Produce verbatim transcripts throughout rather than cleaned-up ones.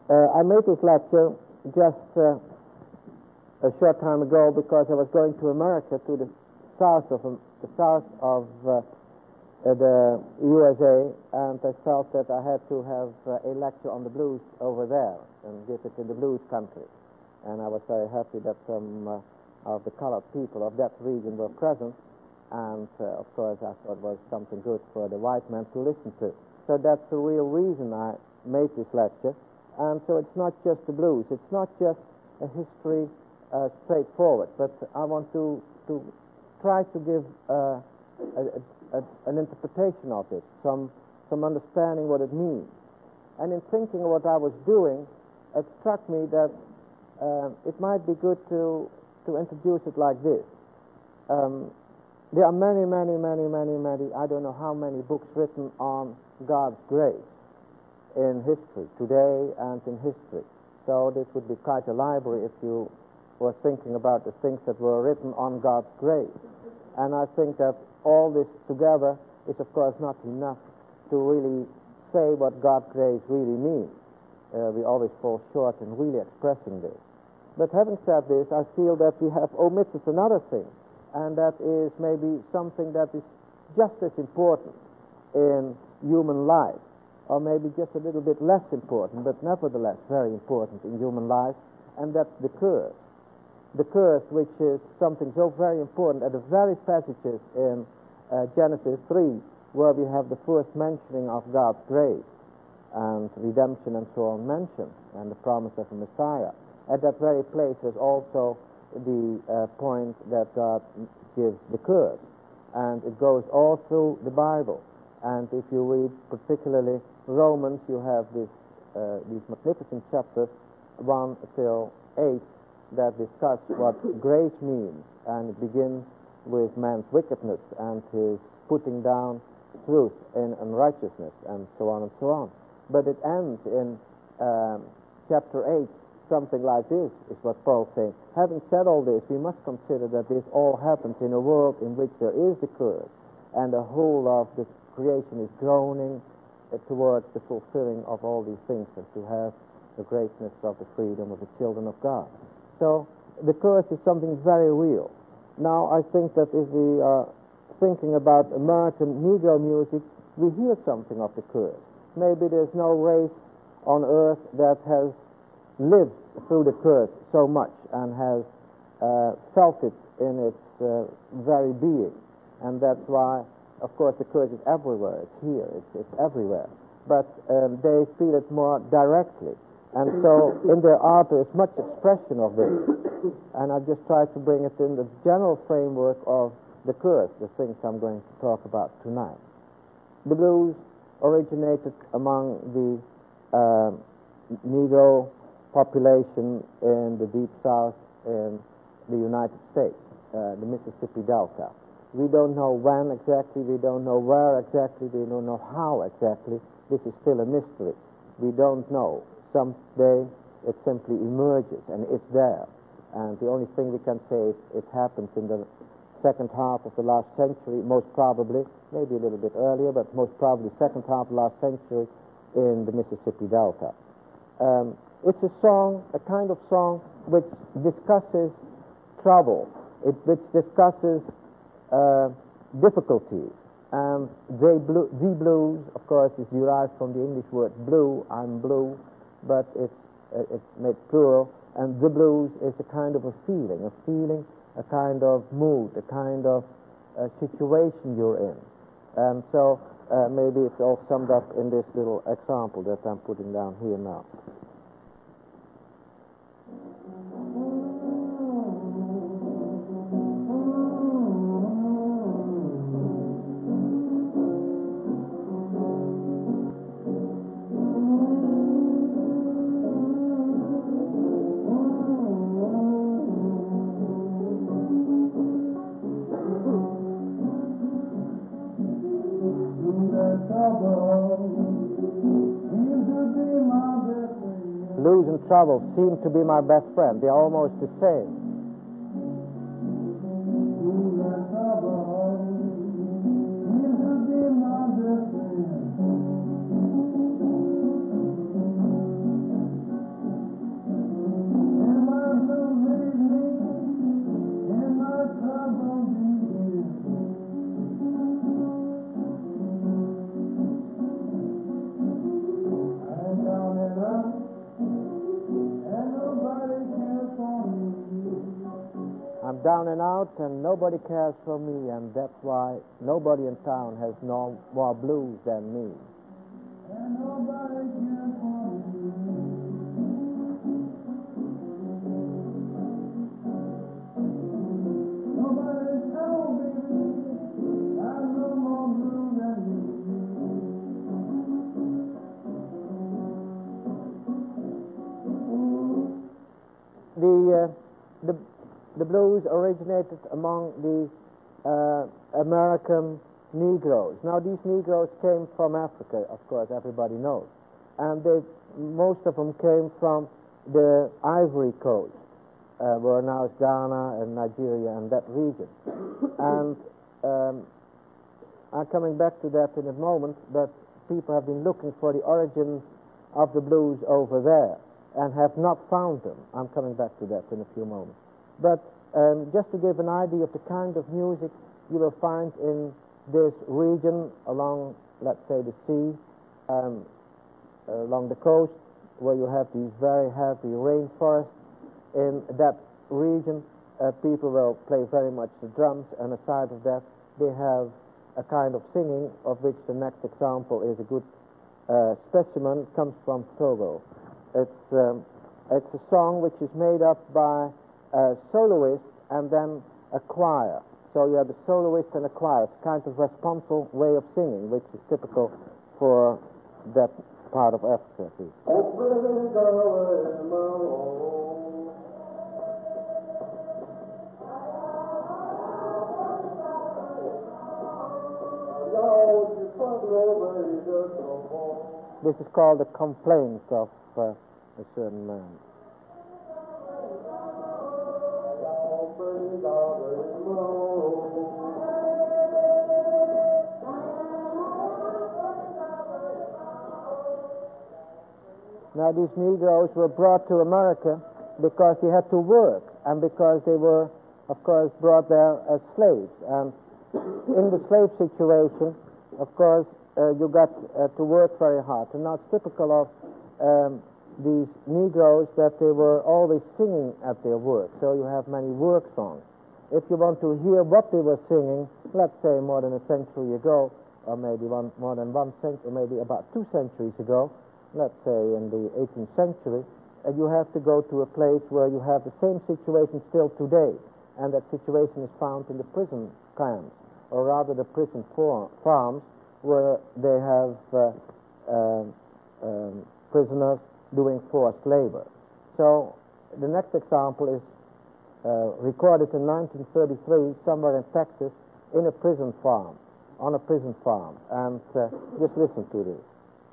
Uh, I made this lecture just uh, a short time ago because I was going to America, to the south of um, the south of uh, uh, the U S A, and I felt that I had to have uh, a lecture on the blues over there and give it in the blues country. And I was very happy that some uh, of the colored people of that region were present, and uh, of course I thought it was something good for the white man to listen to. So that's the real reason I made this lecture. And so it's not just the blues, it's not just a history uh, straightforward, but I want to, to try to give uh, a, a, an interpretation of it, some, some understanding what it means. And in thinking of what I was doing, it struck me that uh, it might be good to, to introduce it like this. Um, there are many, many, many, many, many, I don't know how many books written on God's grace in history, today and in history. So this would be quite a library if you were thinking about the things that were written on God's grace. And I think that all this together is of course not enough to really say what God's grace really means. Uh, we always fall short in really expressing this. But having said this, I feel that we have omitted another thing, and that is maybe something that is just as important in human life, or maybe just a little bit less important, but nevertheless very important in human life, and that's the curse. The curse, which is something so very important at the very passages in uh, Genesis three, where we have the first mentioning of God's grace and redemption and so on mentioned, and the promise of a Messiah. At that very place is also the uh, point that God gives the curse, and it goes all through the Bible. And if you read particularly Romans, you have this, uh, these magnificent chapters, one till eight, that discuss what grace means, and it begins with man's wickedness and his putting down truth in unrighteousness, and so on and so on. But it ends in um, chapter eight, something like this, is what Paul's saying. Having said all this, we must consider that this all happens in a world in which there is the curse, and the whole of the creation is groaning uh, towards the fulfilling of all these things, and to have the greatness of the freedom of the children of God. So the curse is something very real. Now I think that if we are thinking about American Negro music, we hear something of the curse. Maybe there's no race on earth that has lived through the curse so much and has uh, felt it in its uh, very being. And that's why, of course, the curse is everywhere. It's here, it's, it's everywhere. But um, they feel it more directly. And so in their art there is much expression of this. And I just try to bring it in the general framework of the curse, the things I'm going to talk about tonight. The blues originated among the uh, Negro population in the Deep South in the United States, uh, the Mississippi Delta. We don't know when exactly, we don't know where exactly, we don't know how exactly. This is still a mystery. We don't know. Someday it simply emerges and it's there. And the only thing we can say is it happens in the second half of the last century, most probably, maybe a little bit earlier, but most probably second half of the last century in the Mississippi Delta. Um, it's a song, a kind of song which discusses trouble, it, which discusses uh, difficulties. And they blue, the blues, of course, is derived from the English word blue, I'm blue, but it's, uh, it's made plural, and the blues is a kind of a feeling, a feeling, a kind of mood, a kind of uh, situation you're in. And so uh, maybe it's all summed up in this little example that I'm putting down here now. Blues and trouble seem to be my best friend. They're almost the same. down and out, and nobody cares for me, and that's why nobody in town has no more blues than me. And nobody cares for me. Nobody told me I'm no more blue than me. The, uh, the, the blues originated among the uh, American Negroes. Now, these Negroes came from Africa, of course, everybody knows. And they, most of them came from the Ivory Coast, uh, where now is Ghana and Nigeria and that region. And um, I'm coming back to that in a moment, but people have been looking for the origins of the blues over there and have not found them. I'm coming back to that in a few moments. But um, just to give an idea of the kind of music you will find in this region along, let's say, the sea, um, along the coast, where you have these very heavy rainforests. In that region, uh, people will play very much the drums, and aside of that, they have a kind of singing, of which the next example is a good uh, specimen. It comes from Togo. It's, um, it's a song which is made up by a soloist and then a choir. So you have the soloist and a choir. It's a kind of responsive way of singing, which is typical for that part of Africa. This is called the complaints of uh, a certain man. Now, these Negroes were brought to America because they had to work, and because they were, of course, brought there as slaves. And in the slave situation, of course, uh, you got uh, to work very hard. And now it's typical of um, these Negroes that they were always singing at their work. So you have many work songs. If you want to hear what they were singing, let's say more than a century ago, or maybe one, more than one century, or maybe about two centuries ago, let's say in the eighteenth century, and you have to go to a place where you have the same situation still today, and that situation is found in the prison camps, or rather the prison for, farms, where they have uh, uh, um, prisoners doing forced labor. So the next example is uh, recorded in nineteen thirty-three somewhere in Texas in a prison farm, on a prison farm, and uh, just listen to this.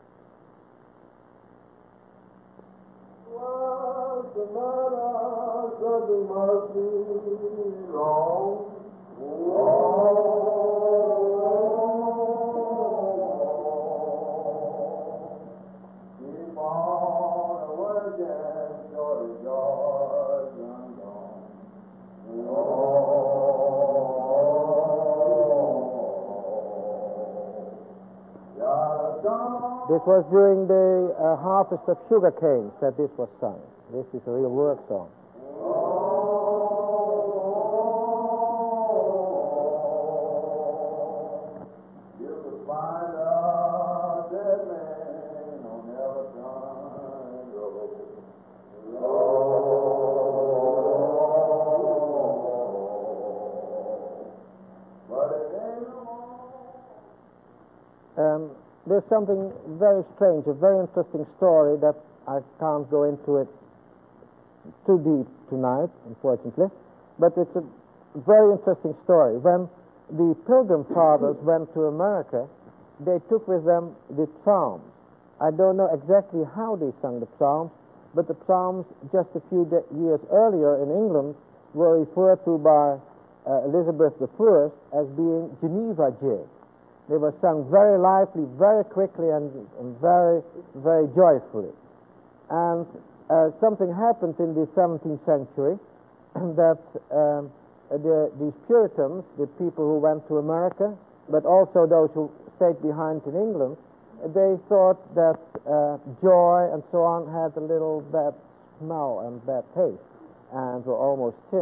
The matter should be mercy long. Keep on working, your joys undone. This was during the uh, harvest of sugar canes that this was sung. This is a real work song. You could find a dead man on every road. But it ain't no Um, there's something very strange, a very interesting story that I can't go into it too deep tonight, unfortunately, but it's a very interesting story. When the Pilgrim Fathers went to America, they took with them the Psalms. I don't know exactly how they sung the Psalms, but the Psalms just a few de- years earlier in England were referred to by uh, Elizabeth the First as being Geneva jigs. They were sung very lively, very quickly, and, and very, very joyfully. And uh, something happened in the seventeenth century that um, the, these Puritans, the people who went to America, but also those who stayed behind in England, they thought that uh, joy and so on had a little bad smell and bad taste and were almost sin.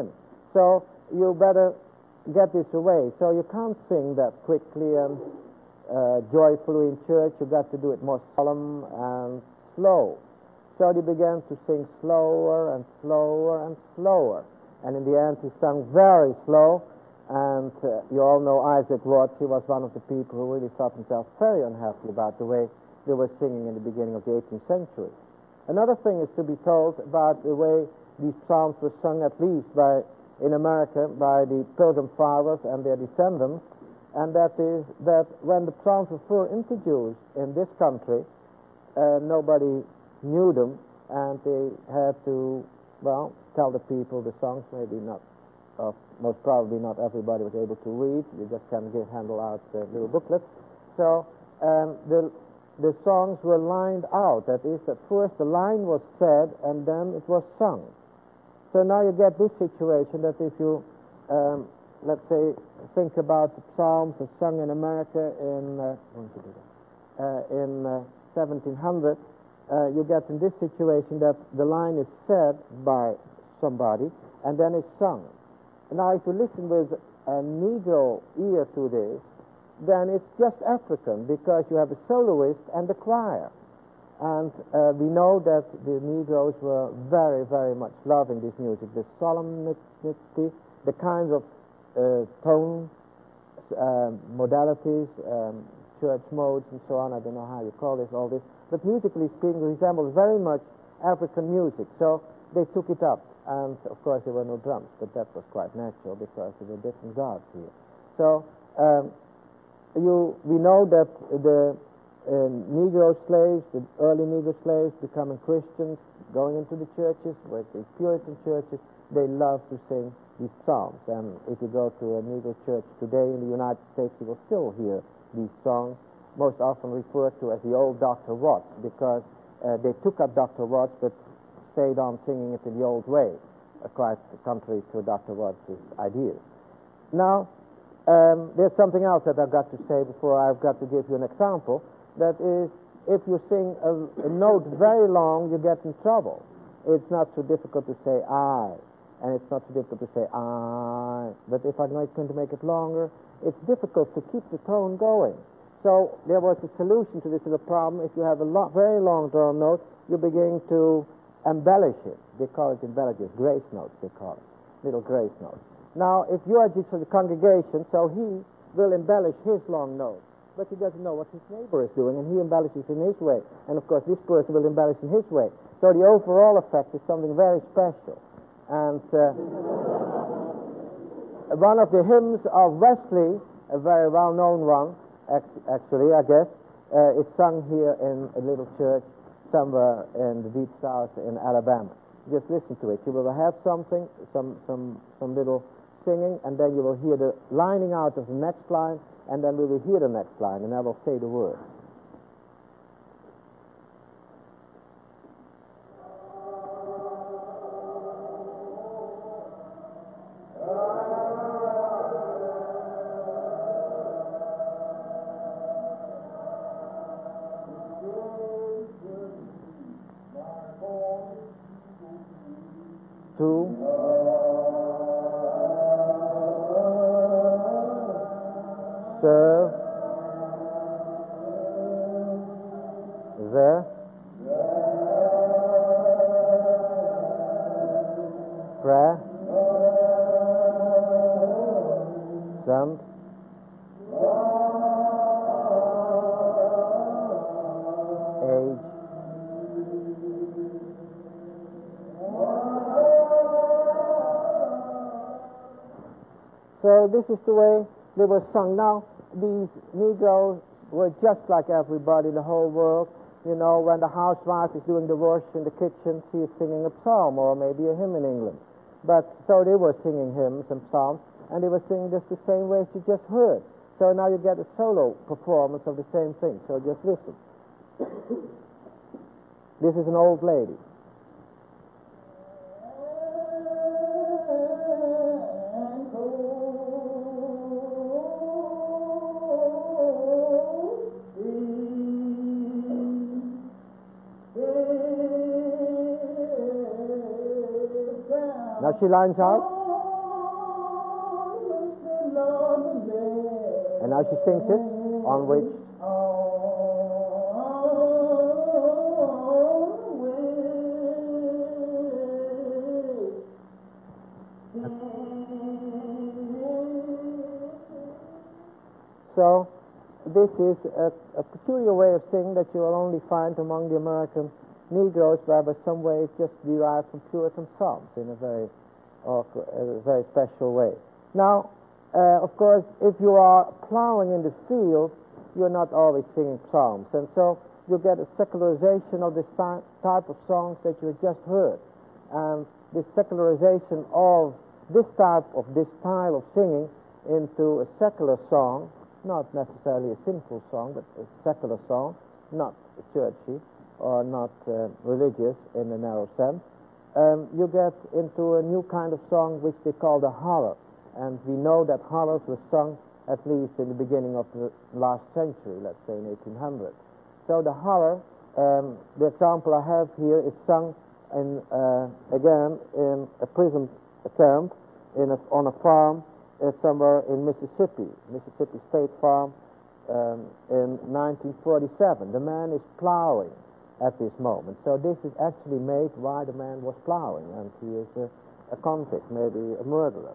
So you better get this away. So you can't sing that quickly and uh, joyfully in church. You got to do it more solemn and slow. So he began to sing slower and slower and slower. And in the end he sung very slow. And uh, you all know Isaac Watts. He was one of the people who really thought himself very unhappy about the way they were singing in the beginning of the eighteenth century. Another thing is to be told about the way these psalms were sung, at least by in America, by the Pilgrim Fathers and their descendants, and that is that when the psalms were first introduced in this country, uh, nobody knew them, and they had to, well, tell the people the songs. Maybe not, uh, most probably not everybody was able to read. You just can't give, handle out uh, little booklets. So um, the the songs were lined out. That is, at first the line was said, and then it was sung. So now you get this situation that if you, um, let's say, think about the psalms that sung in America in uh, uh, in uh, seventeen hundred, uh, you get in this situation that the line is said by somebody and then it's sung. Now, if you listen with a Negro ear to this, then it's just African, because you have a soloist and a choir. And uh, we know that the Negroes were very, very much loving this music, the solemnity, the kinds of uh, tone, uh, modalities, um, church modes, and so on. I don't know how you call this, all this. But musically speaking, it resembles very much African music. So they took it up. And, of course, there were no drums, but that was quite natural because there were different gods here. So um, you, we know that the Uh, Negro slaves, the early Negro slaves becoming Christians, going into the churches, with the Puritan churches, they love to sing these psalms. And if you go to a Negro church today in the United States, you will still hear these songs, most often referred to as the old Doctor Watts, because uh, they took up Doctor Watts but stayed on singing it in the old way, uh, quite contrary to Doctor Watts' ideas. Now, um, there's something else that I've got to say before I've got to give you an example. That is, if you sing a, a note very long, you get in trouble. It's not so difficult to say I, and it's not so difficult to say I. But if I'm going to make it longer, it's difficult to keep the tone going. So there was a solution to this little problem. If you have a lo- very long drawn note, you begin to embellish it. They call it embellishes, grace notes they call it, little grace notes. Now, if you are just for the congregation, so he will embellish his long note. But he doesn't know what his neighbor is doing, and he embellishes in his way. And, of course, this person will embellish in his way. So the overall effect is something very special. And uh, one of the hymns of Wesley, a very well-known one, actually, I guess, uh, is sung here in a little church somewhere in the deep south in Alabama. Just listen to it. You will have something, some, some, some little singing, and then you will hear the lining out of the next line, and then we will hear the next line, and I will say the word. Two. Serve. There. Prayer. Send. Age. So this is the way they were sung. Now, these Negroes were just like everybody in the whole world. You know, when the housewife is doing the wash in the kitchen, she is singing a psalm or maybe a hymn in England. But so they were singing hymns and psalms, and they were singing just the same way as you just heard. So now you get a solo performance of the same thing. So just listen. This is an old lady. Now she lines out. Now she sings it, on which so this is a, a peculiar way of singing that you will only find among the American Negroes, where by some way it's just derived from Puritan psalms in a very, or a very special way. Now, uh, of course, if you are plowing in the field, you're not always singing psalms, and so you get a secularization of this type of songs that you just heard, and this secularization of this type of this style of singing into a secular song, not necessarily a sinful song, but a secular song, not churchy or not uh, religious in a narrow sense, um, you get into a new kind of song which they call the holler. And we know that hollers were sung at least in the beginning of the last century, let's say in eighteen hundred. So the holler, um, the example I have here is sung in, uh, again in a prison camp in a, on a farm uh, somewhere in Mississippi, Mississippi State Farm, um, in nineteen forty-seven. The man is plowing at this moment. So this is actually made while the man was plowing, and he is a, a convict, maybe a murderer.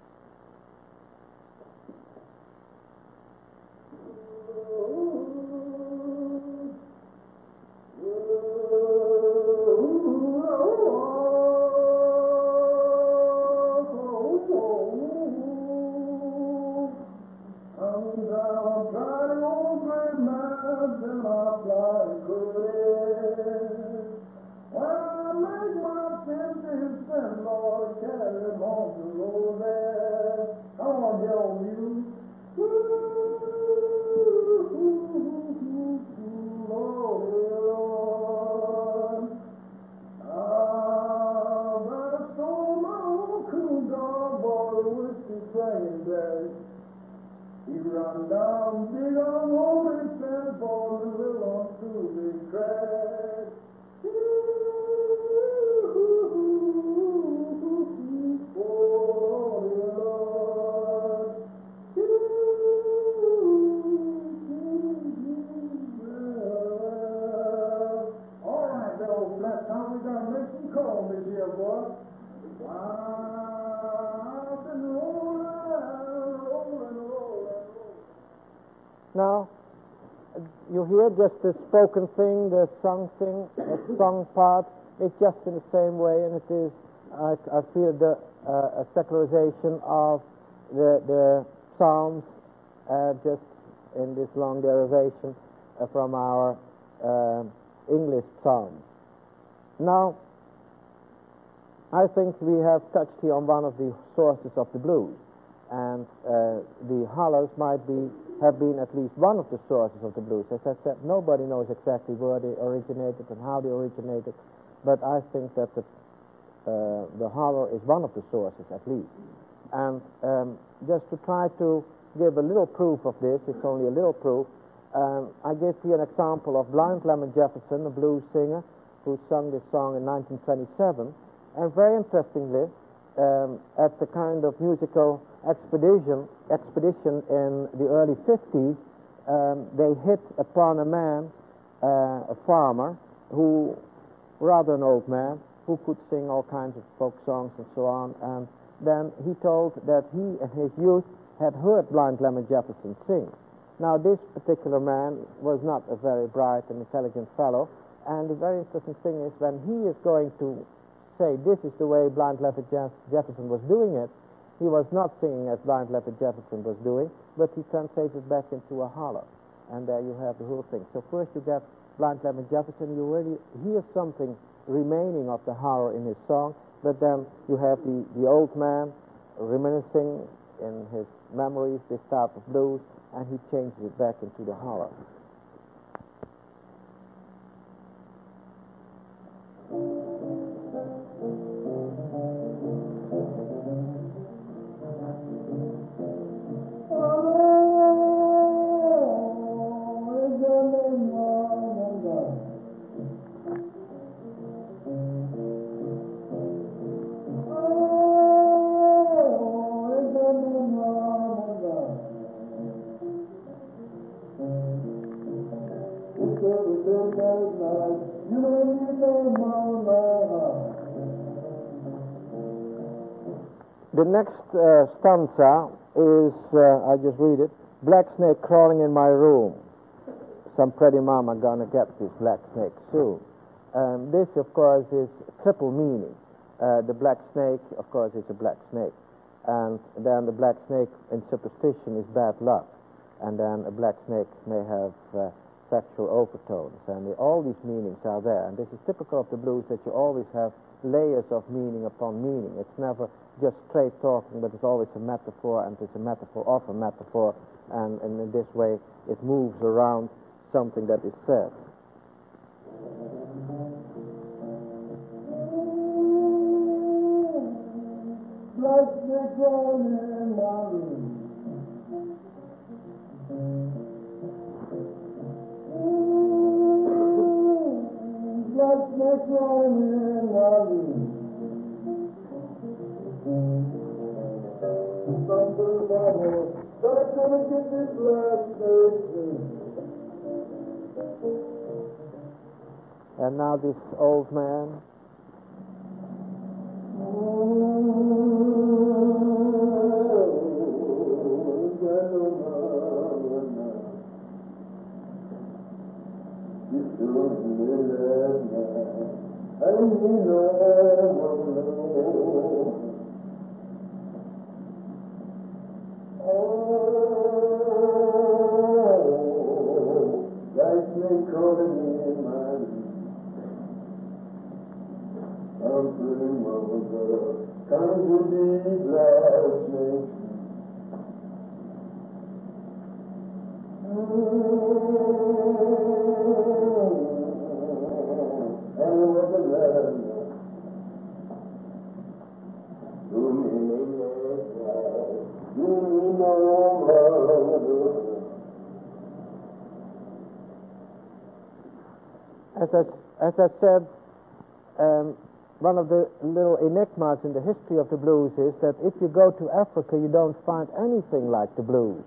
Now, you hear just the spoken thing, the sung thing, the sung part. It's just in the same way, and it is, I, I feel, the, uh, a secularization of the, the psalms, uh, just in this long derivation uh, from our uh, English psalms. Now, I think we have touched here on one of the sources of the blues, and uh, the hollers might be have been at least one of the sources of the blues. As I said, nobody knows exactly where they originated and how they originated, but I think that the, uh, the holler is one of the sources at least. And um, just to try to give a little proof of this, it's only a little proof, um, I give here an example of Blind Lemon Jefferson, a blues singer, who sung this song in nineteen twenty-seven, and very interestingly, um, at the kind of musical expedition expedition in the early fifties, um, they hit upon a man, uh, a farmer, who, rather an old man, who could sing all kinds of folk songs and so on, and then he told that he in his youth had heard Blind Lemon Jefferson sing. Now this particular man was not a very bright and intelligent fellow, and the very interesting thing is when he is going to say this is the way Blind Lemon Jefferson was doing it, he was not singing as Blind Lemon Jefferson was doing, but he translates it back into a holler. And there you have the whole thing. So first you get Blind Lemon Jefferson, you really hear something remaining of the holler in his song, but then you have the, the old man reminiscing in his memories this type of blues, and he changes it back into the holler. The next uh, stanza is, uh, I just read it, black snake crawling in my room. Some pretty mama gonna get this black snake soon. Um, this, of course, is triple meaning. Uh, the black snake, of course, is a black snake. And then the black snake in superstition is bad luck. And then a black snake may have uh, sexual overtones. And the, all these meanings are there. And this is typical of the blues, that you always have layers of meaning upon meaning. It's never just straight talking, but it's always a metaphor, and it's a metaphor of a metaphor. And, and in this way, it moves around something that is said. Black snake crawling in my room. Black snake crawling in my room. Something about that I couldn't get this black snake. And now this old man. As I, as I said, um, one of the little enigmas in the history of the blues is that if you go to Africa, you don't find anything like the blues.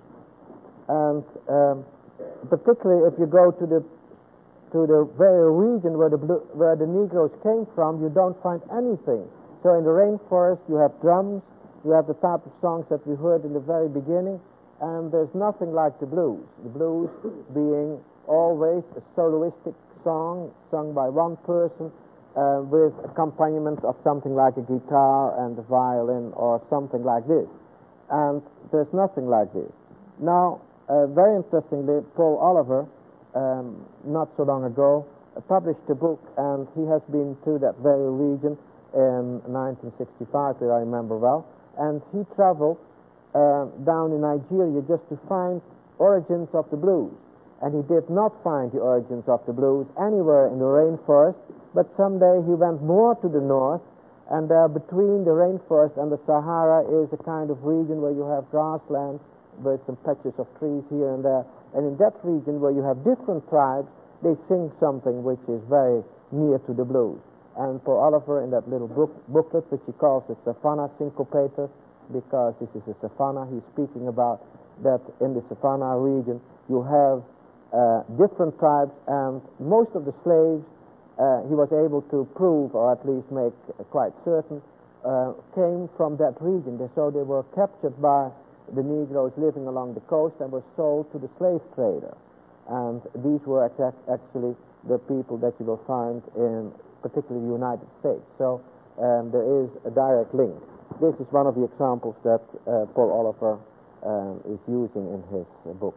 And um, particularly if you go to the to the very region where the blue, where the Negroes came from, you don't find anything. So in the rainforest, you have drums, you have the type of songs that we heard in the very beginning, and there's nothing like the blues. The blues being always a soloistic song sung by one person uh, with accompaniment of something like a guitar and a violin or something like this. And there's nothing like this. Now, uh, very interestingly, Paul Oliver, um, not so long ago, uh, published a book, and he has been to that very region in nineteen sixty-five, if I remember well, and he traveled uh, down in Nigeria just to find origins of the blues. And he did not find the origins of the blues anywhere in the rainforest, but someday he went more to the north, and there between the rainforest and the Sahara is a kind of region where you have grassland with some patches of trees here and there. And in that region where you have different tribes, they sing something which is very near to the blues. And Paul Oliver, in that little book, booklet, which he calls the Savannah Syncopator, because this is a savannah, he's speaking about that in the Savannah region you have Uh, different tribes, and most of the slaves uh, he was able to prove, or at least make uh, quite certain, uh, came from that region. They, so they were captured by the Negroes living along the coast and were sold to the slave trader. And these were exact, actually the people that you will find in particularly the United States. So um, there is a direct link. This is one of the examples that uh, Paul Oliver um, is using in his uh, book.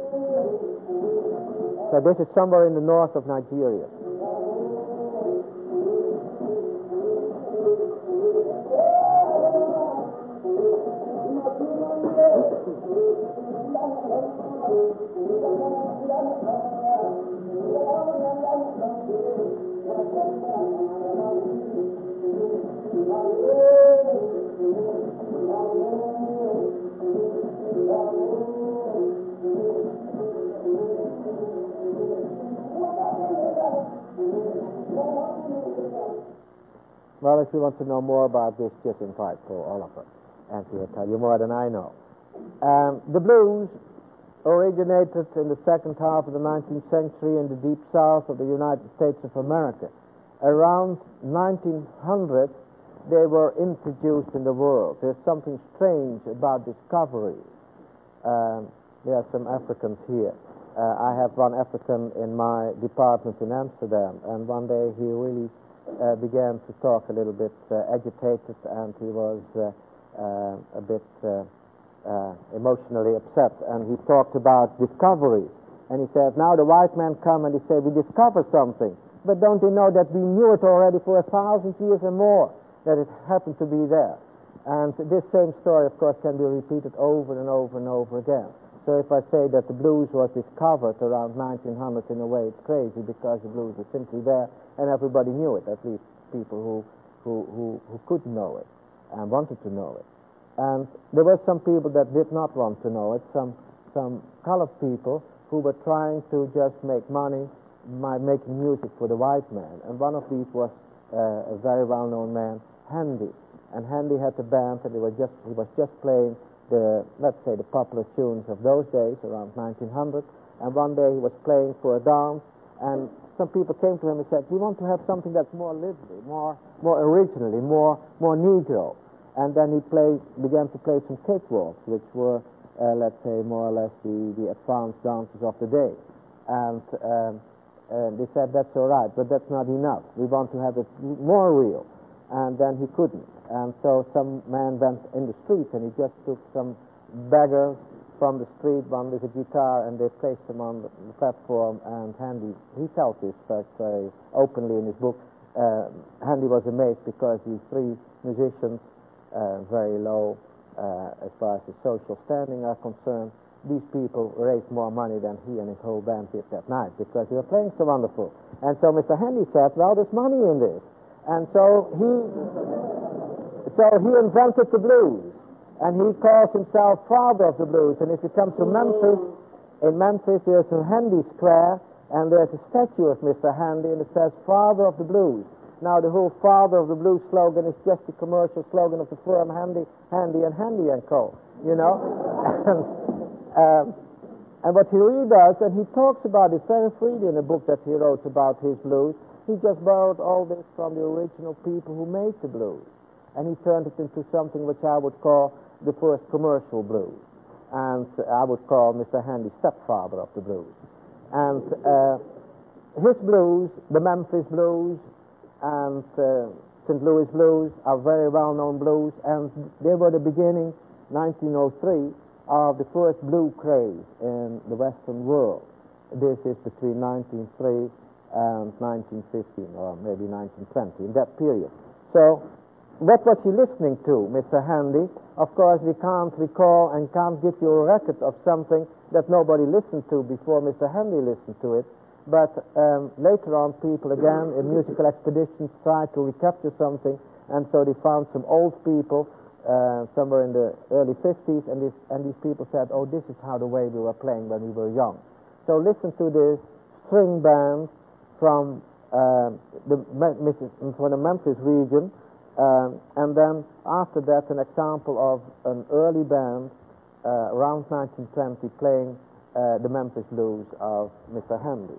So this is somewhere in the north of Nigeria. Well, if you want to know more about this, just invite Paul Oliver, and he'll tell you more than I know. Um, the blues originated in the second half of the nineteenth century in the deep south of the United States of America. Around nineteen hundred, they were introduced in the world. There's something strange about discovery. Um, there are some Africans here. Uh, I have one African in my department in Amsterdam, and one day he really uh, began to talk a little bit uh, agitated, and he was uh, uh, a bit uh, uh, emotionally upset, and he talked about discovery. And he said, now the white men come and they say, we discover something, but don't they know that we knew it already for a thousand years and more, that it happened to be there. And this same story, of course, can be repeated over and over and over again. So if I say that the blues was discovered around nineteen hundred, in a way it's crazy, because the blues was simply there and everybody knew it, at least people who, who, who, who could know it and wanted to know it. And there were some people that did not want to know it, some, some colored people who were trying to just make money by making music for the white man. And one of these was uh, a very well-known man, Handy. And Handy had a band, and he was just he was just playing the, let's say, the popular tunes of those days, around nineteen hundred. And one day he was playing for a dance, and some people came to him and said, we want to have something that's more lively, more more originally, more more Negro. And then he played, began to play some cakewalks, which were, uh, let's say, more or less the, the advanced dances of the day. And um, uh, they said, that's all right, but that's not enough. We want to have it more real. And then he couldn't. And so some man went in the street, and he just took some beggars from the street, one with a guitar, and they placed them on the platform. And Handy, he tells this fact very openly in his book. Uh, Handy was amazed, because these three musicians, uh, very low uh, as far as the social standing are concerned, these people raised more money than he and his whole band did that night, because they were playing so wonderful. And so Mister Handy said, well, there's money in this. And so he so he invented the blues, and he calls himself father of the blues. And if you come to Memphis, in Memphis there's a Handy Square, and there's a statue of Mister Handy, and it says father of the blues. Now the whole father of the blues slogan is just the commercial slogan of the firm Handy, Handy and Handy and Co. You know, and, um, and what he really does, and he talks about it very freely in a book that he wrote about his blues. He just borrowed all this from the original people who made the blues, and he turned it into something which I would call the first commercial blues, and I would call Mister Handy stepfather of the blues. And uh, his blues, the Memphis blues and uh, Saint Louis blues, are very well-known blues, and they were the beginning, nineteen oh three, of the first blue craze in the Western world. This is between nineteen oh three and nineteen fifteen, or maybe nineteen twenty, in that period. So what was he listening to, Mister Handy? Of course, we can't recall and can't give you a record of something that nobody listened to before Mister Handy listened to it. But um, later on, people again in musical expeditions tried to recapture something, and so they found some old people uh, somewhere in the early fifties, and, this, and these people said, oh, this is how the way we were playing when we were young. So listen to this string band from uh, the from the Memphis region, um, and then after that an example of an early band uh, around nineteen twenty playing uh, the Memphis blues of Mister Handy.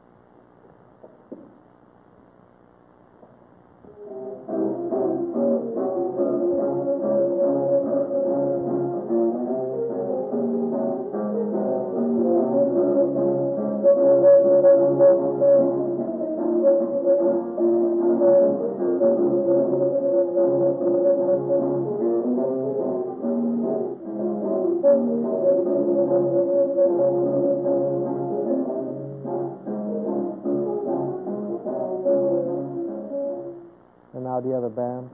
And now the other band.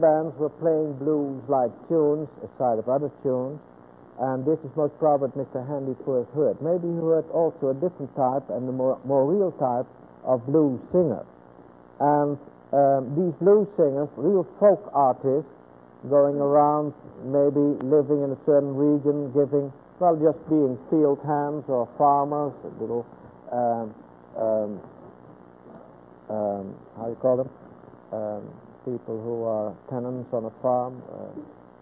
bands were playing blues-like tunes aside of other tunes, and this is most probably what Mister Handy first heard. Maybe he heard also a different type and a more, more real type of blues singer. And um, these blues singers, real folk artists, going around, maybe living in a certain region, giving, well, just being field hands or farmers, little, um, um, um, how do you call them? Um, people who are tenants on a farm, uh,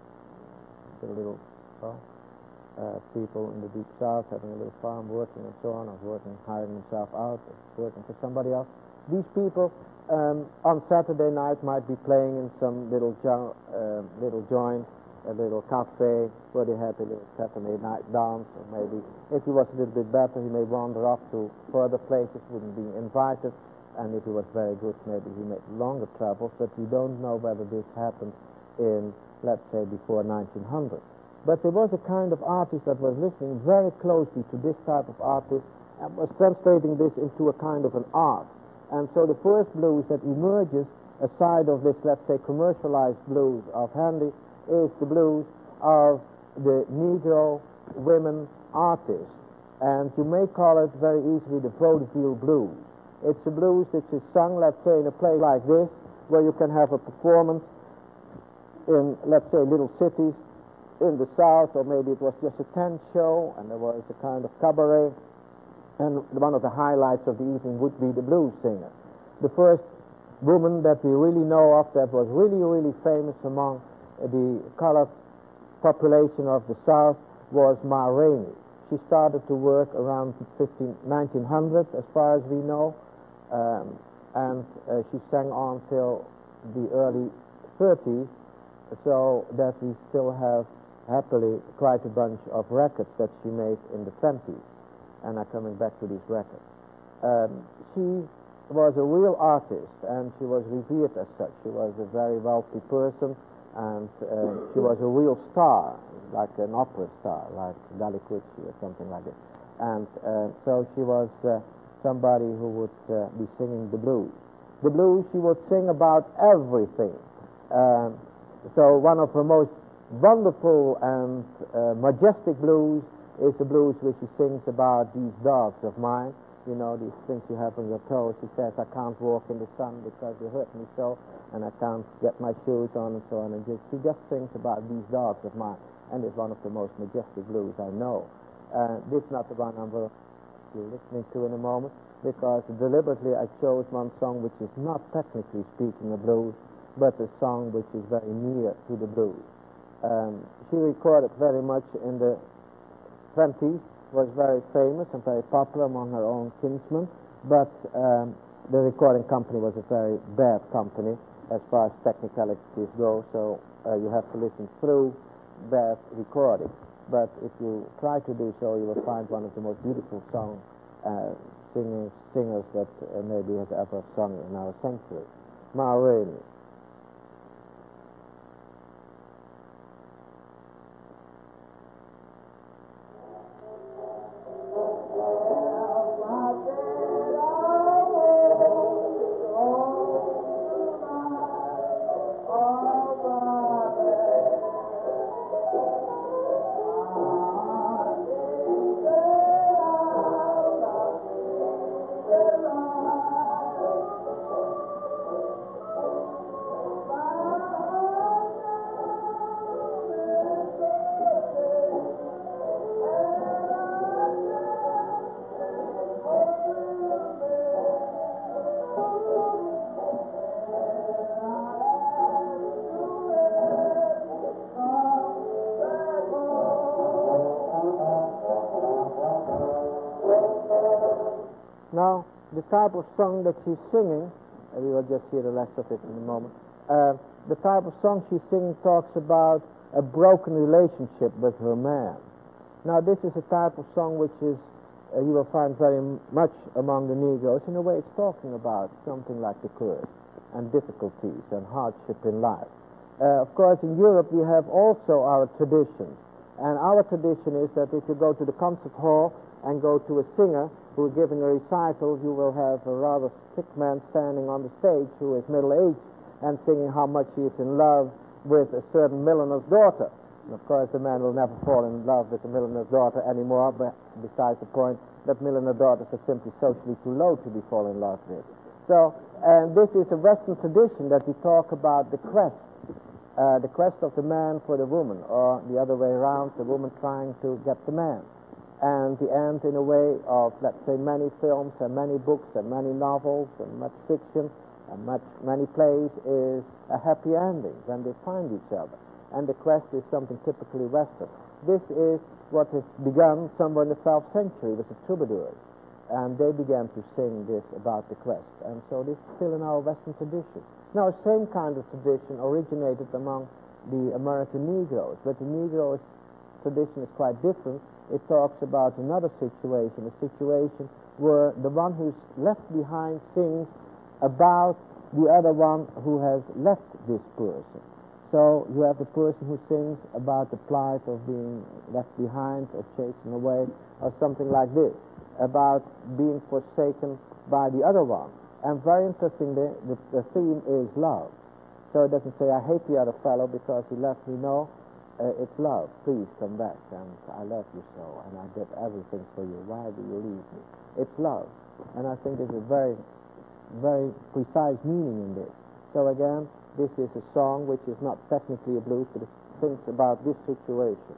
a little, well, uh, people in the deep south having a little farm, working and so on, or working, hiring themselves out, working for somebody else. These people um, on Saturday night might be playing in some little jo uh, little joint, a little cafe where they had a little Saturday night dance, or maybe if he was a little bit better, he may wander off to further places, wouldn't be invited. And if he was very good, maybe he made longer travels, but we don't know whether this happened in, let's say, before nineteen hundred. But there was a kind of artist that was listening very closely to this type of artist and was translating this into a kind of an art. And so the first blues that emerges aside of this, let's say, commercialized blues of Handy is the blues of the Negro women artists. And you may call it very easily the vaudeville blues. It's a blues which is sung, let's say, in a place like this, where you can have a performance in, let's say, little cities in the south, or maybe it was just a tent show, and there was a kind of cabaret, and one of the highlights of the evening would be the blues singer. The first woman that we really know of that was really, really famous among the colored population of the south was Ma Rainey. She started to work around nineteen hundred, as far as we know, um, and uh, she sang on till the early thirties, so that we still have happily quite a bunch of records that she made in the twenties, and are coming back to these records. Um, she was a real artist, and she was revered as such. She was a very wealthy person, and uh, she was a real star, like an opera star, like Dallacrucci or something like it. And uh, so she was uh, somebody who would uh, be singing the blues. The blues, she would sing about everything. Um, so one of her most wonderful and uh, majestic blues is the blues which she sings about these dogs of mine. You know, these things you have on your toes. She says, I can't walk in the sun because they hurt me so, and I can't get my shoes on and so on. And just, she just sings about these dogs of mine. And it's one of the most majestic blues I know. Uh, this is not the one I'm listening to in a moment, because deliberately I chose one song which is not technically speaking a blues, but a song which is very near to the blues. Um, she recorded very much in the twenties, was very famous and very popular among her own kinsmen, but um, the recording company was a very bad company as far as technicalities go, so uh, you have to listen through bad recording. But if you try to do so, you will find one of the most beautiful song uh, singers, singers that uh, maybe has ever sung in our century, Ma Rainey. Now, the type of song that she's singing, and we will just hear the rest of it in a moment, uh, the type of song she's singing talks about a broken relationship with her man. Now, this is a type of song which is, uh, you will find very much among the Negroes. In a way, it's talking about something like the curse and difficulties and hardship in life. Uh, of course, in Europe, we have also our traditions. And our tradition is that if you go to the concert hall and go to a singer who is giving a recital, you will have a rather sick man standing on the stage who is middle-aged and singing how much he is in love with a certain milliner's daughter. And of course, the man will never fall in love with the milliner's daughter anymore, but besides the point that milliner daughters are simply socially too low to be fallen in love with. So, and this is a Western tradition that we talk about the quest, uh, the quest of the man for the woman, or the other way around, the woman trying to get the man. And the end, in a way, of, let's say, many films and many books and many novels and much fiction and much many plays is a happy ending when they find each other. And the quest is something typically Western. This is what has begun somewhere in the twelfth century with the troubadours. And they began to sing this about the quest. And so this is still in our Western tradition. Now, same kind of tradition originated among the American Negroes, but the Negroes' tradition is quite different. It talks about another situation, a situation where the one who's left behind sings about the other one who has left this person. So you have the person who sings about the plight of being left behind or chased away or something like this, about being forsaken by the other one. And very interestingly, the, the theme is love. So it doesn't say, I hate the other fellow because he left me. No, uh, it's love. Please come back, and I love you so, and I did everything for you. Why do you leave me? It's love. And I think there's a very, very precise meaning in this. So again, this is a song which is not technically a blues, but it thinks about this situation.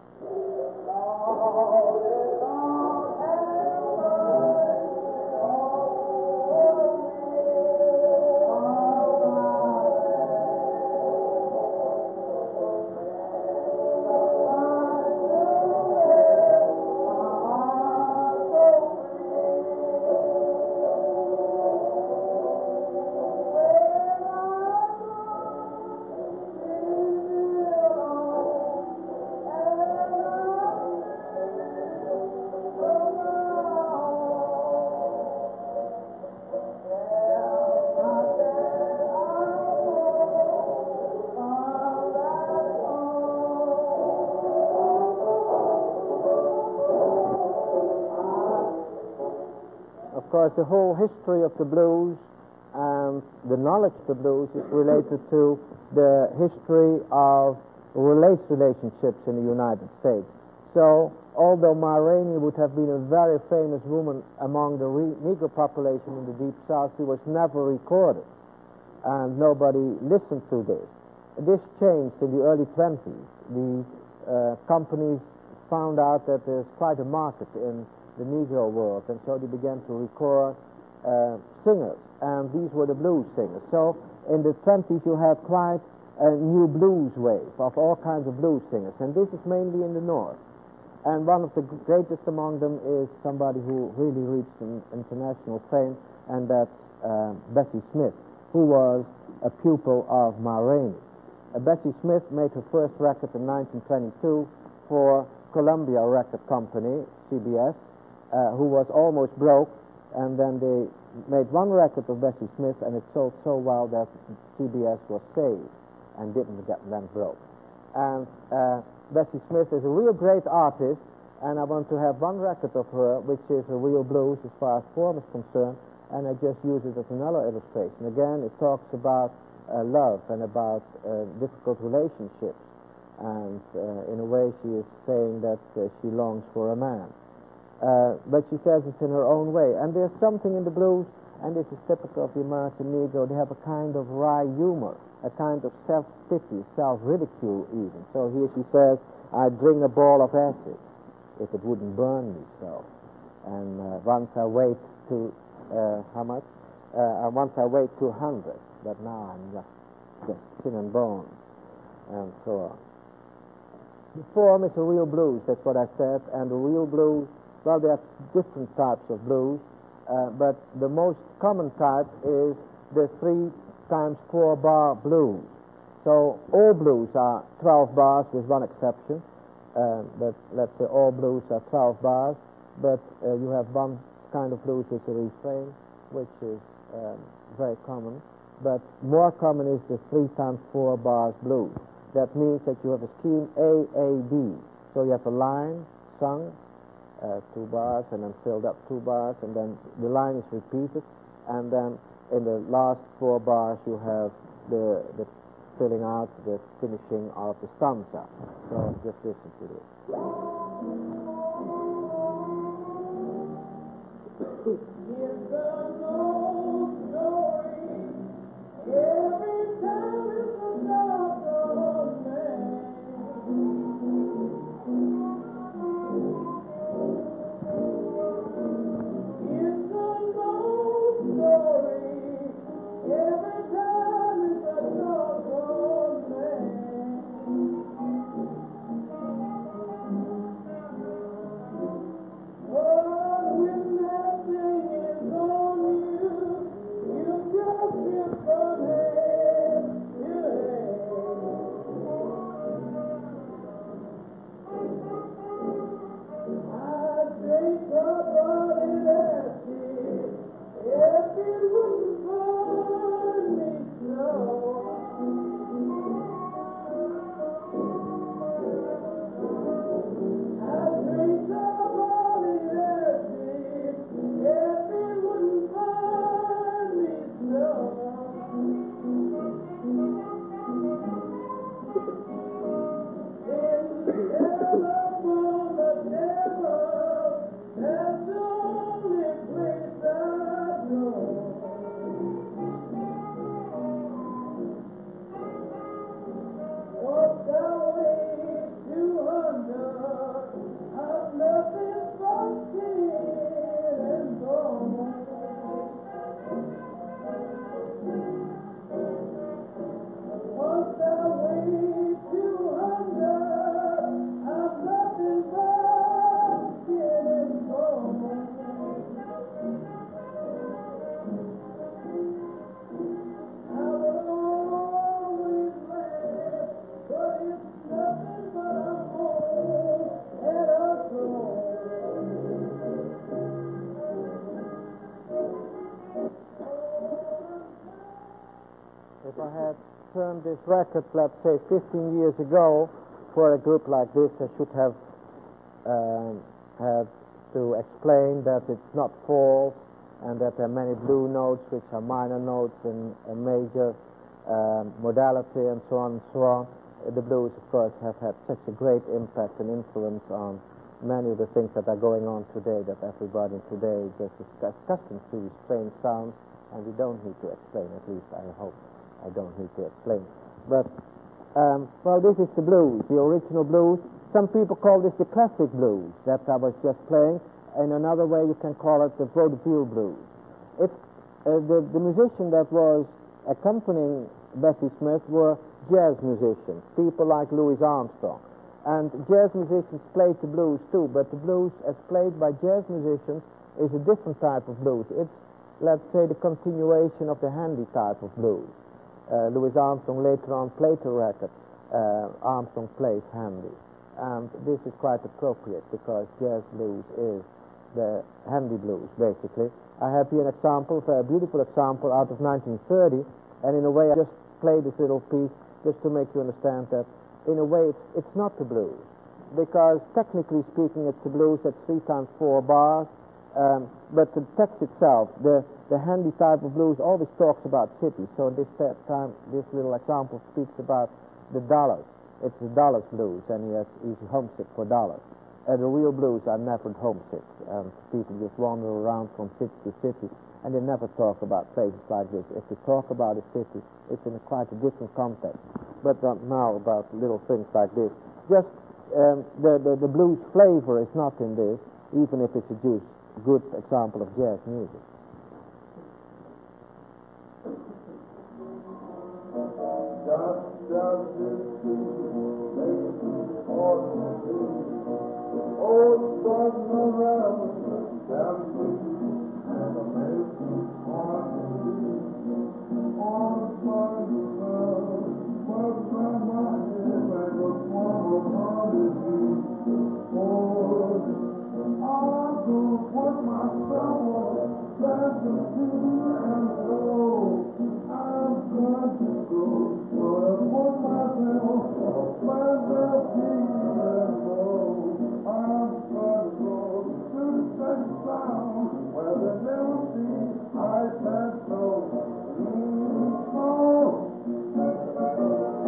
Of course, the whole history of the blues and the knowledge of the blues is related to the history of race relationships in the United States. So, although Ma Rainey would have been a very famous woman among the re- Negro population in the Deep South, she was never recorded, and nobody listened to this. This changed in the early twenties. The uh, companies found out that there's quite a market in the Negro world, and so they began to record uh, singers, and these were the blues singers. So in the twenties you had quite a new blues wave of all kinds of blues singers, and this is mainly in the North. And one of the greatest among them is somebody who really reached an international fame, and that's uh, Bessie Smith, who was a pupil of Ma Rainey. Uh, Bessie Smith made her first record in nineteen twenty-two for Columbia Record Company, C B S, Uh, who was almost broke, and then they made one record of Bessie Smith, and it sold so well that C B S was saved and didn't get then broke. And uh, Bessie Smith is a real great artist, and I want to have one record of her, which is a real blues as far as form is concerned, and I just use it as another illustration. Again, it talks about uh, love and about uh, difficult relationships, and uh, in a way she is saying that uh, she longs for a man. Uh, but she says it's in her own way. And there's something in the blues, and this is typical of the American Negro, they have a kind of wry humor, a kind of self-pity, self-ridicule even. So here she says, I'd bring a ball of acid if it wouldn't burn me so. And uh, once I weighed to, uh, how much? Uh, once I weighed two hundred, but now I'm just, just skin and bones, and so on. The form is a real blues, that's what I said, and the real blues, well, there are different types of blues, uh, but the most common type is the three times four bar blues. So all blues are twelve bars with one exception, uh, but let's say all blues are twelve bars, but uh, you have one kind of blues with a refrain, which is um, very common, but more common is the three times four bars blues. That means that you have a scheme A, A, B. So you have a line sung, Uh, two bars, and then filled up two bars, and then the line is repeated, and then in the last four bars you have the, the filling out the finishing of the stanza. So just listen to this. It's an old story. Every time it's another man. It's an old story. Every time it's another man. Oh, when that thing is on you, you just get from head to head. I think about it as if if it wouldn't burn me so. I think about it as if if it wouldn't burn me so. Then telephone the devil, that's the only place I know. What's the way to under? I'm nothing but skin and bone. What's the way to under? I'm nothing but skin and bone. I will always laugh, but it's nothing but a hole and a throne. If I had turned this record, let's say fifteen years ago, for a group like this, I should have um, have to explain that it's not fourth, and that there are many blue notes which are minor notes in a major um, modality, and so on and so on. The blues, of course, have had such a great impact and influence on many of the things that are going on today, that everybody today just is accustomed to these strange sounds, and we don't need to explain, at least I hope I don't need to explain. But, um, well, this is the blues, the original blues. Some people call this the classic blues that I was just playing. In another way, you can call it the vaudeville blues. It's, uh, the, the musician that was accompanying Bessie Smith were jazz musicians, people like Louis Armstrong. And jazz musicians played the blues too, but the blues as played by jazz musicians is a different type of blues. It's, let's say, the continuation of the handy type of blues. Uh, Louis Armstrong later on played the record. Uh, Armstrong plays handy. And this is quite appropriate because jazz blues is the handy blues, basically. I have here an example, a beautiful example out of nineteen thirty, and in a way I just play this little piece just to make you understand that in a way it's, it's not the blues, because technically speaking it's the blues at three times four bars, um, but the text itself, the, the handy type of blues always talks about cities, so this time, this little example speaks about the dollars. It's the dollars blues, and he has, he's homesick for dollars. And the real blues are never homesick, and people just wander around from city to city, and they never talk about places like this. If they talk about a city, it's in a quite a different context. But uh, now about little things like this. Just um, the, the, the blues flavor is not in this, even if it's a juice, good example of jazz music. Just as this makes me ordinary. Oh, but around and make me ordinary. All fun love, but my mind like a small prodigy. Oh, I do put myself on fantasy and so I'm going to go. But I put myself on fantasy and so I'm going to go to the same sound where the melody I can know. Mm, oh.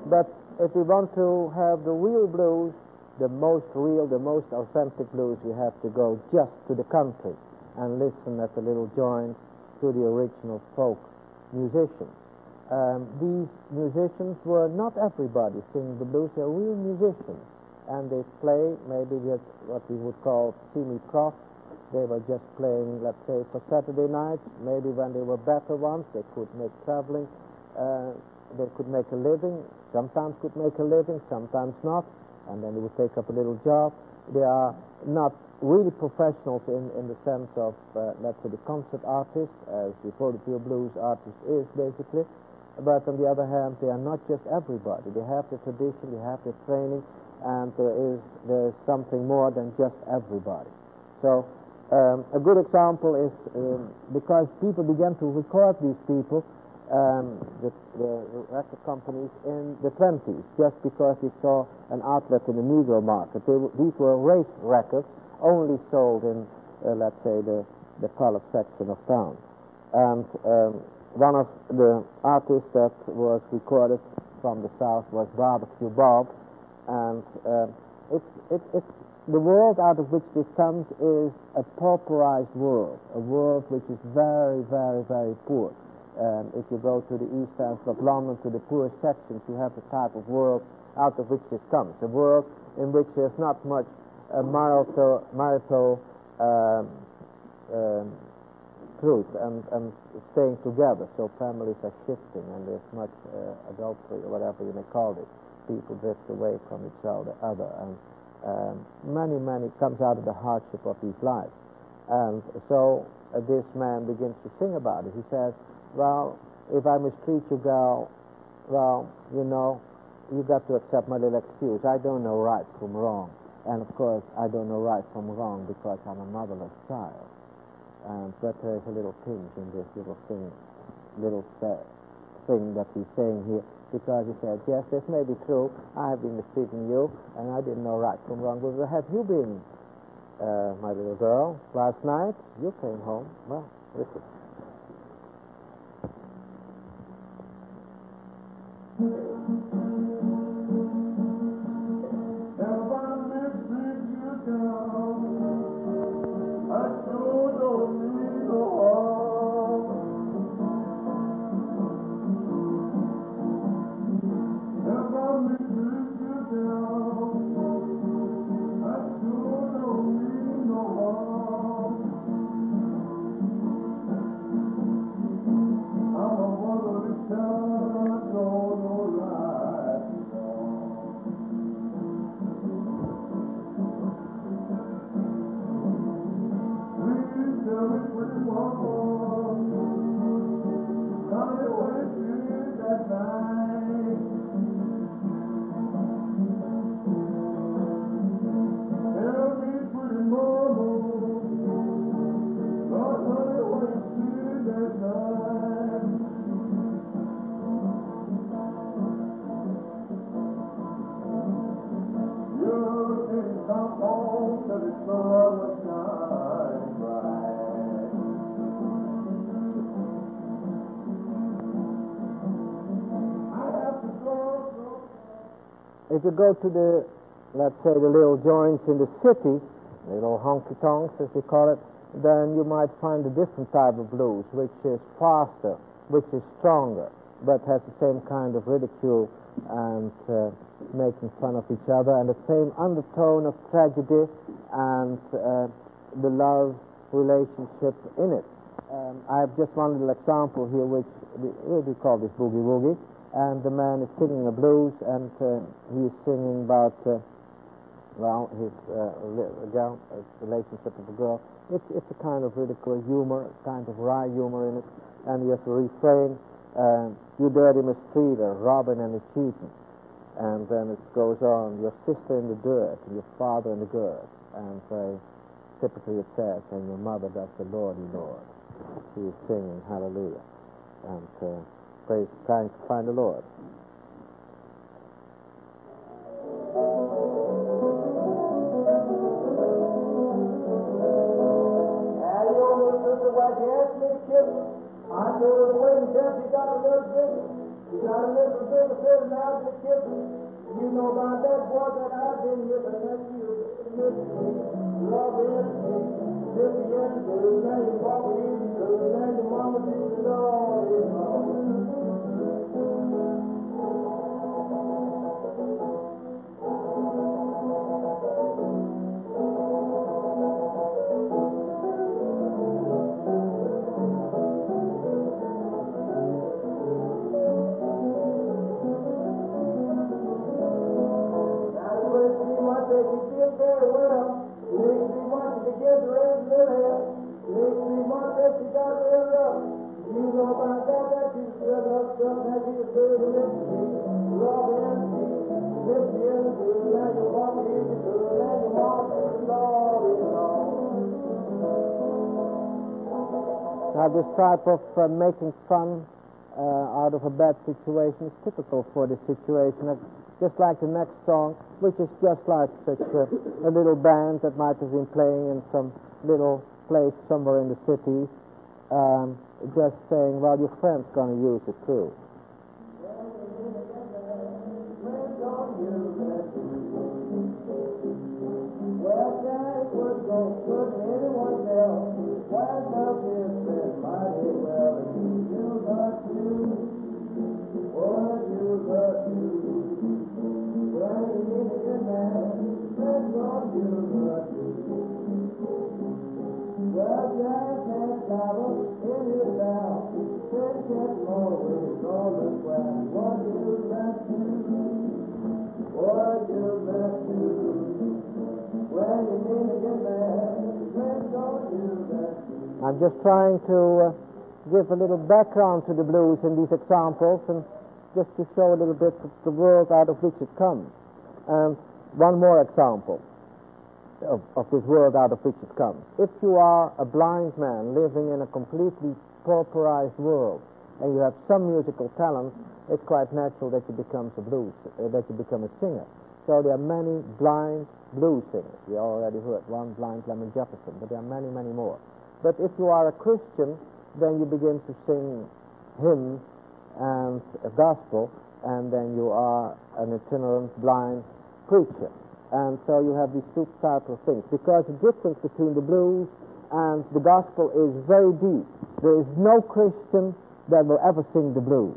But if we want to have the real blues, the most real, the most authentic blues, we have to go just to the country and listen at the little joint to the original folk musicians. Um, these musicians were not everybody singing the blues, they're real musicians. And they play maybe just what we would call semi-prof. They were just playing, let's say, for Saturday nights. Maybe when they were better ones, they could make traveling. Uh, they could make a living. Sometimes could make a living, sometimes not. And then they would take up a little job. They are not really professionals in, in the sense of, uh, let's say, the concert artist, as the vaudeville blues artist is, basically. But on the other hand, they are not just everybody. They have the tradition, they have the training, and there is there is something more than just everybody. So um, a good example is um, because people began to record these people, um, the, the record companies, in the twenties, just because they saw an outlet in the Negro market. They, these were race records, only sold in, uh, let's say, the, the colored section of town. And um, one of the artists that was recorded from the South was Barbecue Bob. And uh, it's, it, it's the world out of which this comes is a pauperized world, a world which is very, very, very poor. Um, if you go to the east end of London, to the poor sections, you have the type of world out of which this comes, a world in which there's not much uh, marital, marital um, um, truth and, and staying together, so families are shifting and there's much uh, adultery or whatever you may call it. People drift away from each other, other and um, many, many comes out of the hardship of these lives. And so uh, this man begins to sing about it. He says, well, if I mistreat you, gal, well, you know, you got to accept my little excuse. I don't know right from wrong. And of course, I don't know right from wrong because I'm a motherless child. And but there's a little pinch in this little thing, little uh, thing that he's saying here. Because he said, yes, this may be true. I have been mistreating you, and I didn't know right from wrong. But where have you been, uh, my little girl? Last night, you came home. Well, listen. If you go to the, let's say, the little joints in the city, little honky-tonks, as they call it, then you might find a different type of blues, which is faster, which is stronger, but has the same kind of ridicule and uh, making fun of each other, and the same undertone of tragedy and uh, the love relationship in it. Um, I have just one little example here, which we, we call this boogie woogie. And the man is singing a blues, and uh, he is singing about, uh, well, his uh, girl, uh, relationship with a girl. It's, it's a kind of ridicule humor, kind of wry humor in it, and he has a refrain, uh, you dirty mistreater, robbing and cheating. And then it goes on, your sister in the dirt, and your father in the girth. And uh, typically it says, and your mother does the Lordy Lord. She is singing hallelujah. And uh, praise, trying to find the Lord. Now, you know, Sister White, you asked me to kiss. I know the way in death, he got a little bit. You gotta listen to the certain object given. You know about that boy that I've been with, and that you miss me. Love is me. This the end of it. Now your papa is good. Now your mama did it all. You know. Now, this type of uh, making fun uh, out of a bad situation is typical for this situation. It's just like the next song, which is just like such a, a little band that might have been playing in some little place somewhere in the city, um, just saying, well, your friend's going to use it too. Well, Jack was going to put anyone else. Why not his friend mighty well? And you got you. What you got you. Well, you need a good man. Friends on you got you. Well, Jack had travel in his town. Said that always all the way. What you got you. What you got you. Well, you need a good man. Friends on you got you. I'm just trying to uh, give a little background to the blues in these examples and just to show a little bit of the world out of which it comes. And one more example of, of this world out of which it comes. If you are a blind man living in a completely pauperized world and you have some musical talent, it's quite natural that you become a blues, uh, that you become a singer. So there are many blind blues singers. We already heard one, blind Lemon Jefferson, but there are many, many more. But if you are a Christian, then you begin to sing hymns and a gospel, and then you are an itinerant blind preacher. And so you have these two types of things. Because the difference between the blues and the gospel is very deep. There is no Christian that will ever sing the blues.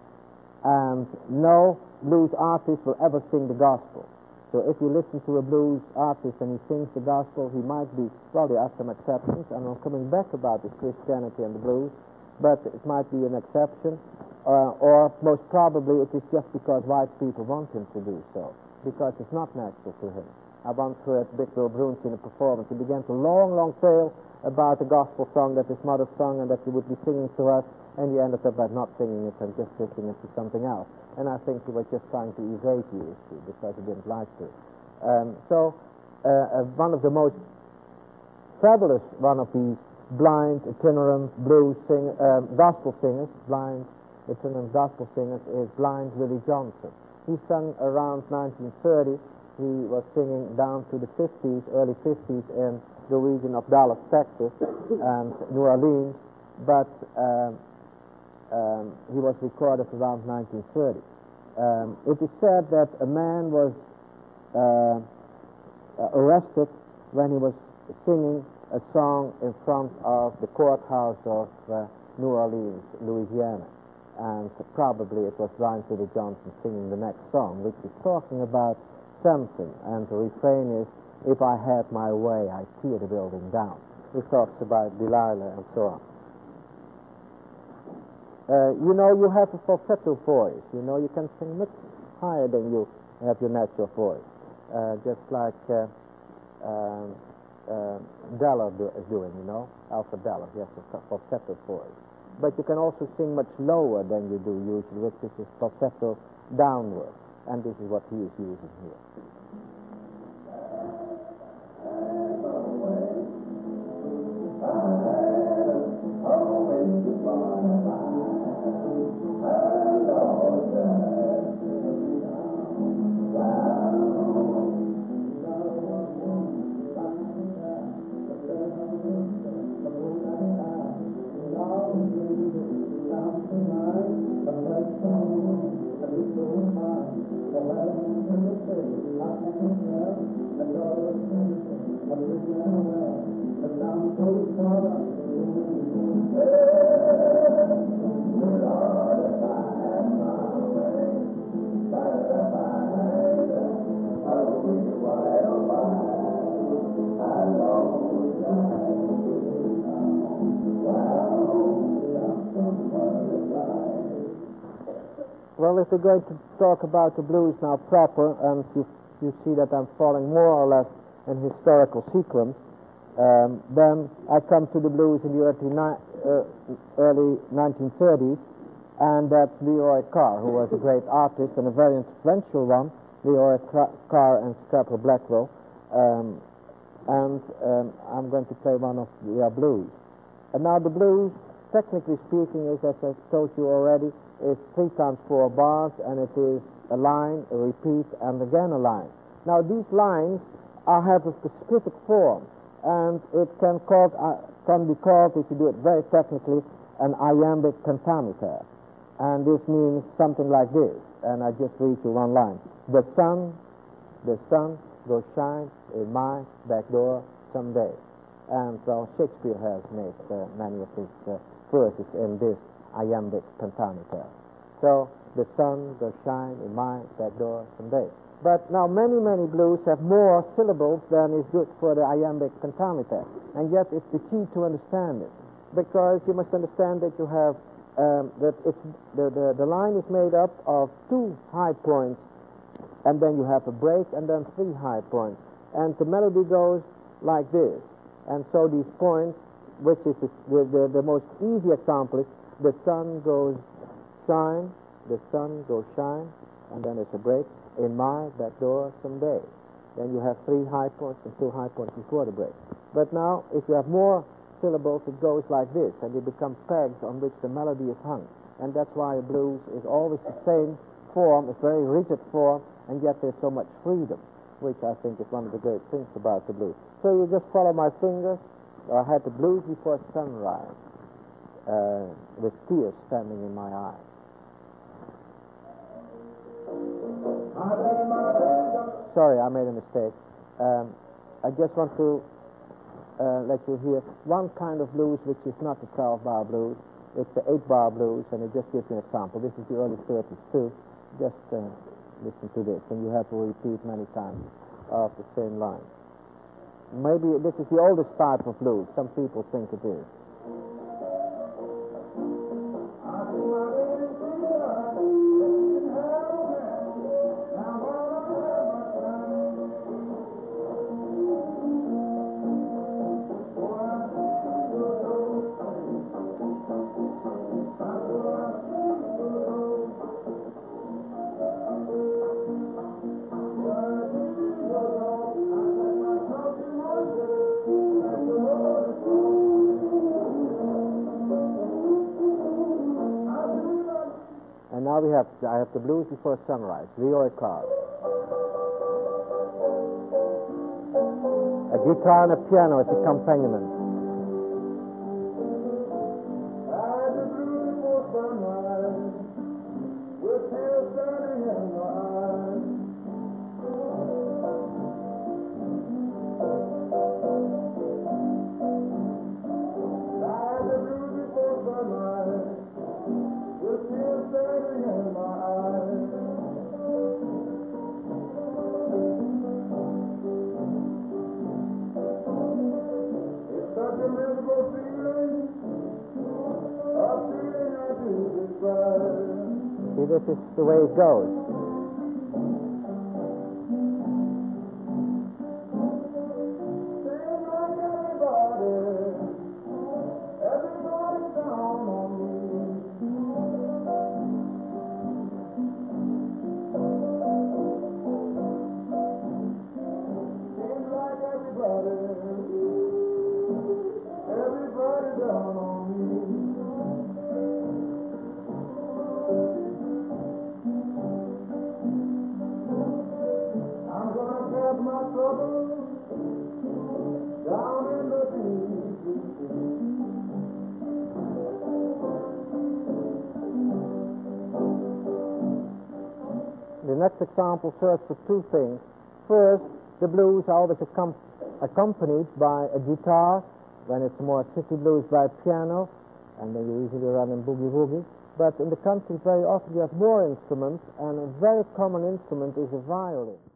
And no blues artist will ever sing the gospel. So if you listen to a blues artist and he sings the gospel, he might be, well, there are some exceptions, and I'm coming back about this Christianity and the blues, but it might be an exception, uh, or most probably it is just because white people want him to do so, because it's not natural to him. I once heard Dick Will Bruns in a performance. He began to long, long tale about a gospel song that his mother sung and that he would be singing to us, and he ended up by not singing it and just switching it to something else. And I think he was just trying to evade the issue because he didn't like to. Um, so, uh, uh, one of the most fabulous one of these blind, itinerant blues sing, uh, gospel singers, blind, itinerant gospel singers, is blind Willie Johnson. He sung around nineteen thirty. He was singing down to the fifties, early fifties, in the region of Dallas, Texas, and New Orleans, but um, um, he was recorded around nineteen thirty. Um, it is said that a man was uh, arrested when he was singing a song in front of the courthouse of uh, New Orleans, Louisiana, and probably it was Blind Willie Johnson singing the next song, which is talking about Samson, and the refrain is, "If I had my way, I'd tear the building down." He talks about Delilah and so on. Uh, you know, you have a falsetto voice. You know, you can sing much higher than you have your natural voice, uh, just like uh, um, uh, Della do, is doing, you know, Alfred Della. He has a falsetto voice. But you can also sing much lower than you do usually, which is a falsetto downward. And this is what he is using here. Thank you. Well, if we're going to talk about the blues now proper, and you, you see that I'm following more or less in historical sequence, um, then I come to the blues in the early, ni- uh, early nineteen thirties, and that's Leroy Carr, who was a great artist and a very influential one, Leroy Carr and Scrapper Blackwell. Um, and um, I'm going to play one of their blues. And now the blues, technically speaking, is, as I told you already, is three times four bars, and it is a line, a repeat, and again a line. Now these lines are, have a specific form, and it can, called, uh, can be called, if you do it very technically, an iambic pentameter. And this means something like this, and I just read you one line. The sun, the sun will shine in my back door someday. And so Shakespeare has made uh, many of his uh, verses in this iambic pentameter. So the sun will shine in my back door someday. But now many, many blues have more syllables than is good for the iambic pentameter. And yet it's the key to understand it. Because you must understand that you have, um, that it's, the, the, the line is made up of two high points, and then you have a break, and then three high points. And the melody goes like this. And so these points, which is the, the, the most easy example, is the sun goes shine, the sun goes shine, and then there's a break, in my back door someday. Then you have three high points and two high points before the break. But now, if you have more syllables, it goes like this, and it becomes pegs on which the melody is hung. And that's why a blues is always the same form, a very rigid form, and yet there's so much freedom, which I think is one of the great things about the blues. So you just follow my fingers. I had the blues before sunrise, uh, with tears standing in my eyes. Sorry, I made a mistake. Um, I just want to uh, let you hear one kind of blues which is not the twelve-bar blues. It's the eight-bar blues, and it just gives you an example. This is the early thirties too. Just uh, listen to this, and you have to repeat many times of the same line. Maybe this is the oldest type of blues. Some people think it is. And now we have, I have the blues before sunrise, Leroy Carr. A guitar and a piano as accompaniment. See, this is the way it goes. The next example serves for two things. First, the blues are always accom- accompanied by a guitar. When it's more city blues, by a piano, and then you usually run in boogie-woogie. But in the country, very often you have more instruments, and a very common instrument is a violin.